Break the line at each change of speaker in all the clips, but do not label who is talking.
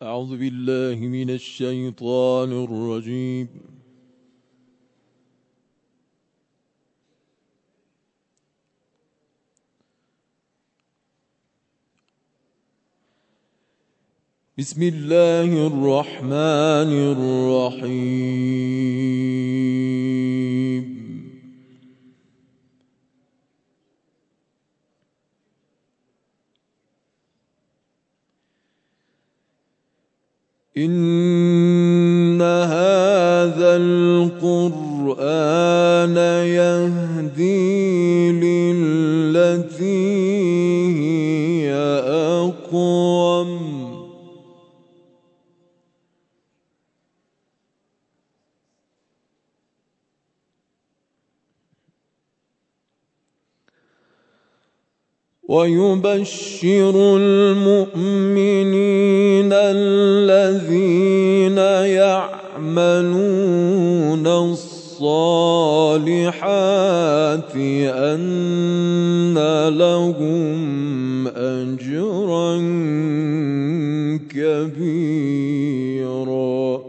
أعوذ بالله من الشيطان الرجيم. بسم الله الرحمن الرحيم. إن هذا القرآن يهدي للتي هي أقوم ويبشر المؤمنين الذين يعملون الصالحات أن لهم أجرا كبيرا.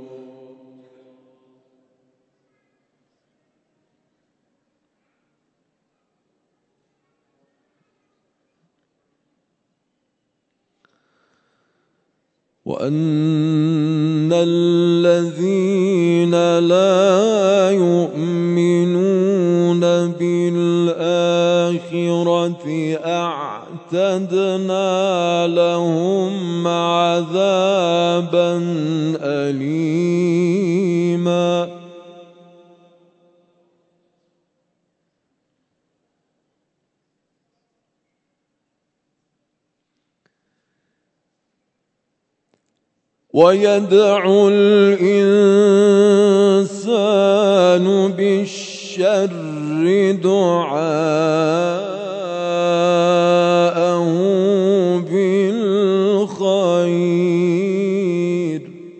وأن الذين لا يؤمنون بالآخرة أعتدنا لهم عذابا أليما. ويدعو الإنسان بالشر دعاءه بالخير.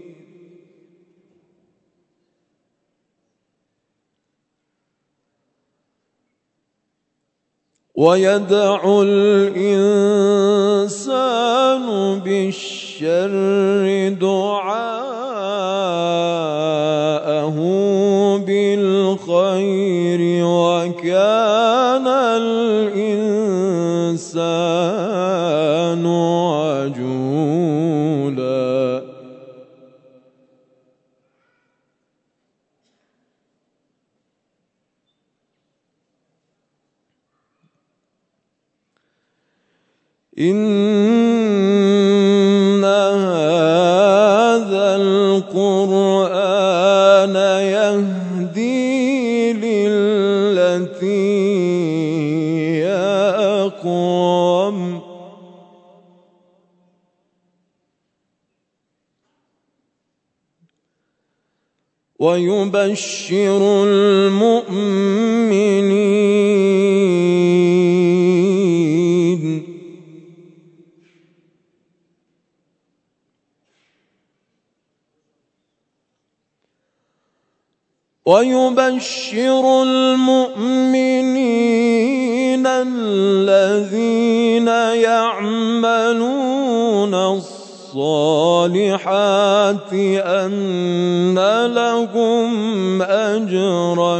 ويدعو الإنسان بالشر دعاءه بالخير وكان الإنسان عجولا. إن هذا القرآن يهدي للتي هي أقوم ويبشر المؤمنين الذين يعملون الصالحات أن لهم أجرا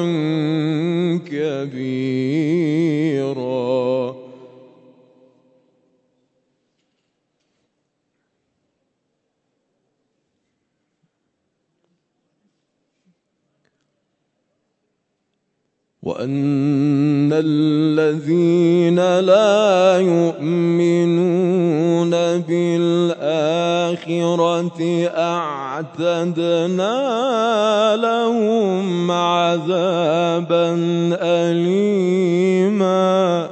كبيرا. وأن الذين لا يؤمنون بالآخرة أعتدنا لهم عذابا أليما.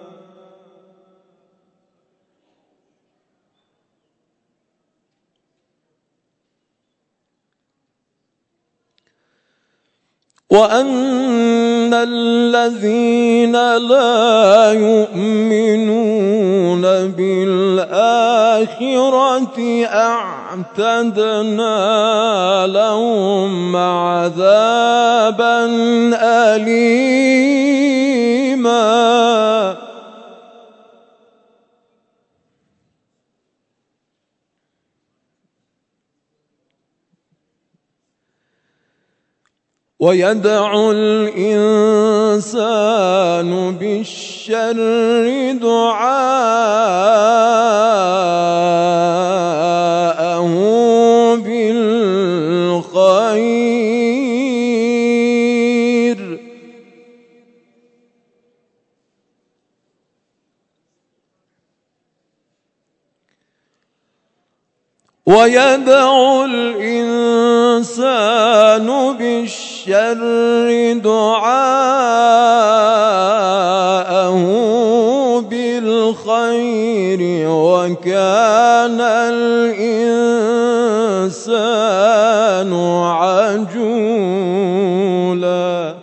وأن الذين لا يؤمنون بالآخرة أعتدنا لهم عذابا أليما. ويدعو الإنسان بالشر دعاءه بالخير ويدعو الإنسان بالشر دعاءه بالخير وكان الإنسان عجولا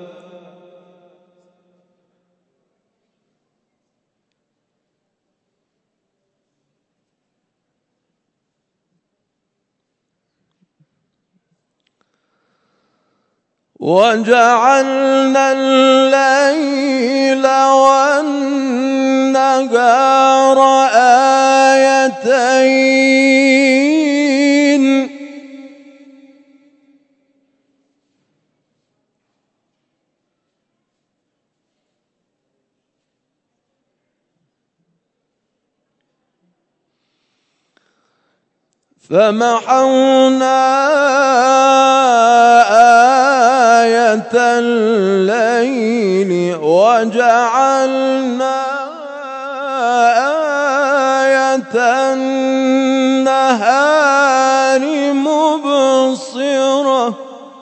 وجعلنا الليل والنهار آيتين فمحونا آية الليل وجعلنا آية النهار مبصرة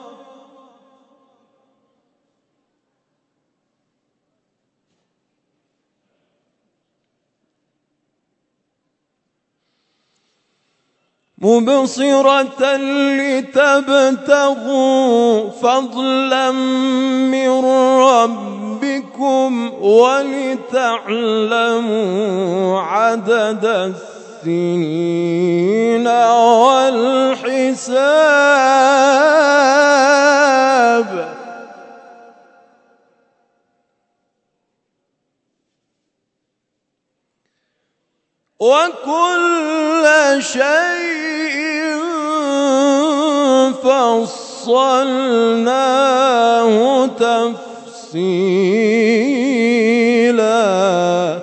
لتبتغوا فضلا من ربكم ولتعلموا عدد السنين والحساب وكل شيء فصلناه تفصيلا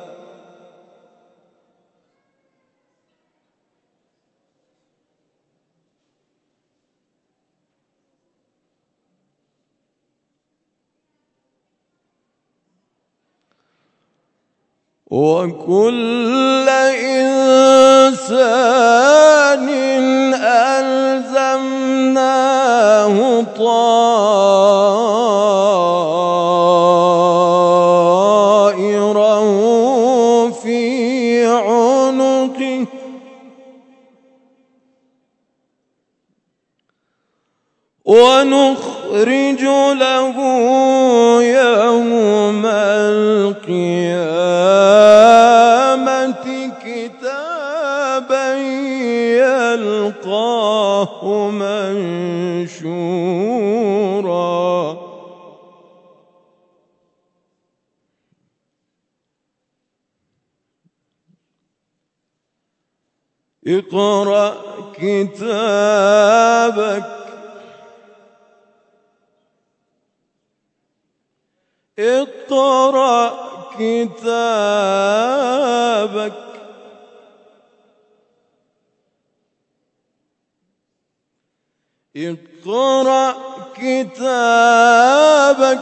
وكل إنسان ألزمناه طائره في عنقه ونخرج له يوم القيامة كتابا يلقاه منشورا اقرأ كتابك اقرأ كتابك اقرأ كتابك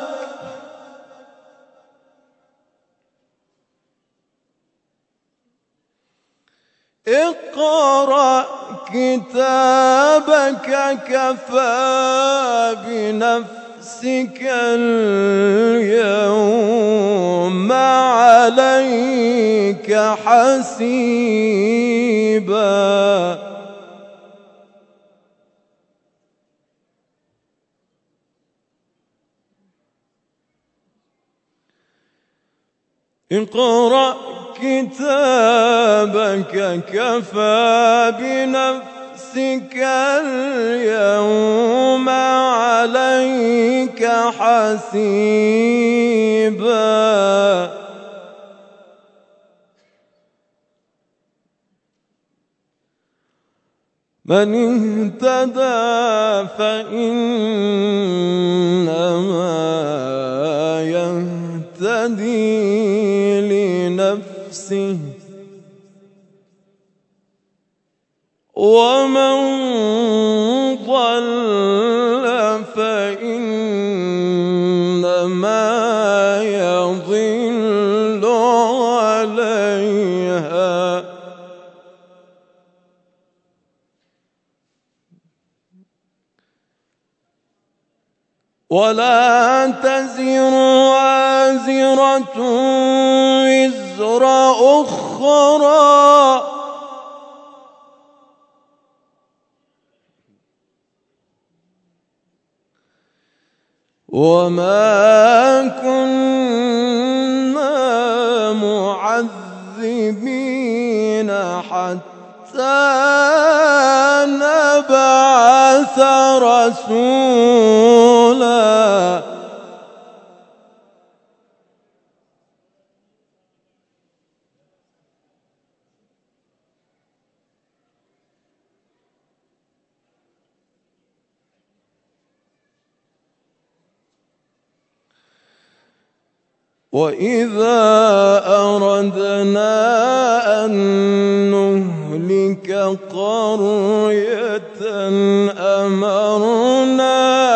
اقرأ كتابك كفى بنفسك اليوم عليك حسيبا اقرأ كتابك كفى بنفسك اليوم عليك حسيبا من اهتدى فإنما يهتدي لنفسه ومن ضل فإنما يضل عليها ولا تزر وازرة وزر أخرى وما كنا معذبين حتى نبعث رسولا وإذا أردنا أن نهلك قرية أمرنا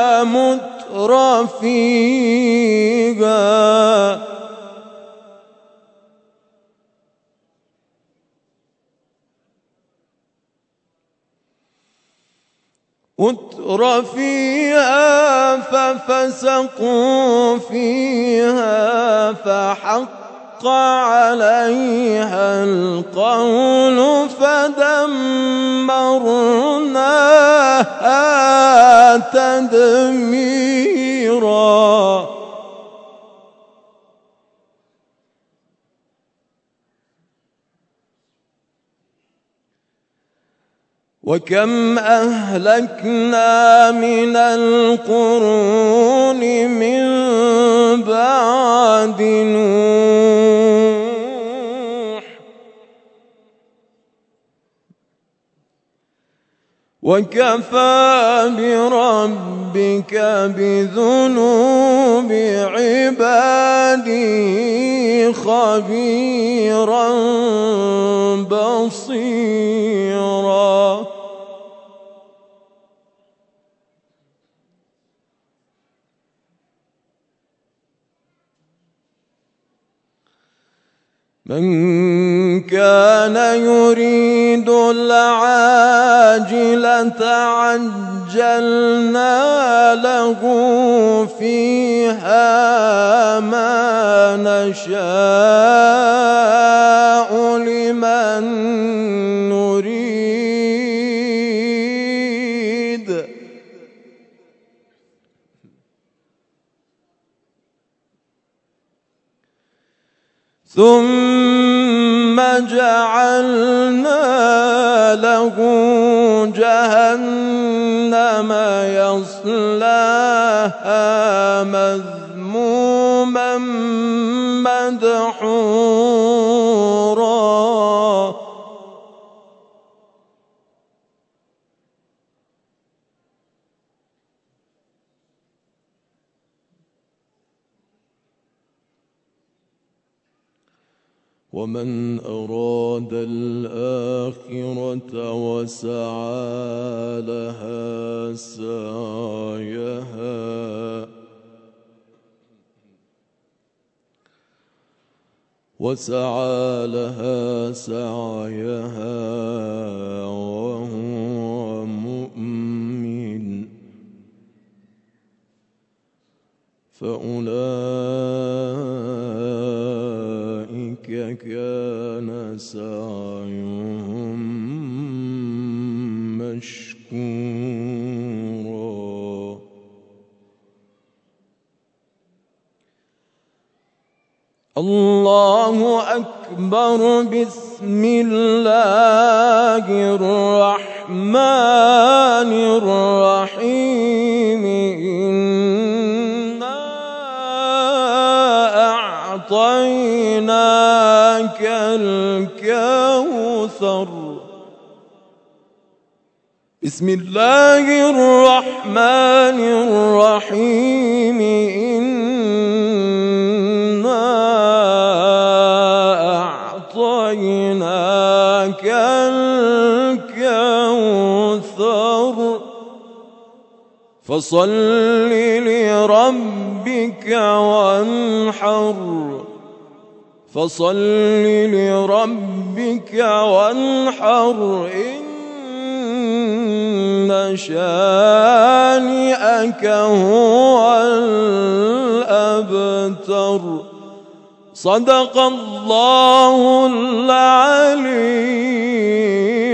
مترفيها ففسقوا فيها فحق عليها القول فدمرناها تدميرا وكم أهلكنا من القرون من بعد نوح وكفى بربك بذنوب عباده خبيرا بصيرا من كان يريد العاجلة عجلنا له فيها ما نشاء لمن نريد ثم جعلنا له جهنم يصلاها مذموما مدحورا ومن أراد الآخرة وسعى لها سعيها وهو مؤمن فأولئك كان سعيهم مشكورا الله أكبر بسم الله الرحمن الرحيم إنا أعطيناك الكوثر بسم الله الرحمن الرحيم إنا أعطيناك الكوثر فصل لربك وانحر إن شانئك هو الأبتر. صدق الله العليم.